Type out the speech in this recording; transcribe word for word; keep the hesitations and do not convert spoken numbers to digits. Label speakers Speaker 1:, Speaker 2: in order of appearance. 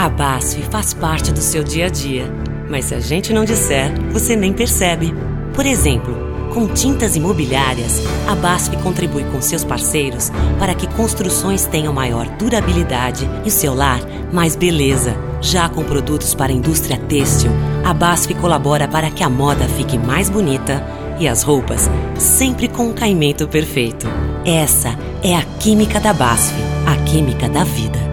Speaker 1: A BASF faz parte do seu dia a dia, mas se a gente não disser, você nem percebe. Por exemplo, com tintas imobiliárias, a BASF contribui com seus parceiros para que construções tenham maior durabilidade e o seu lar mais beleza. Já com produtos para a indústria têxtil, a BASF colabora para que a moda fique mais bonita e as roupas sempre com um caimento perfeito. Essa é a química da BASF, a química da vida.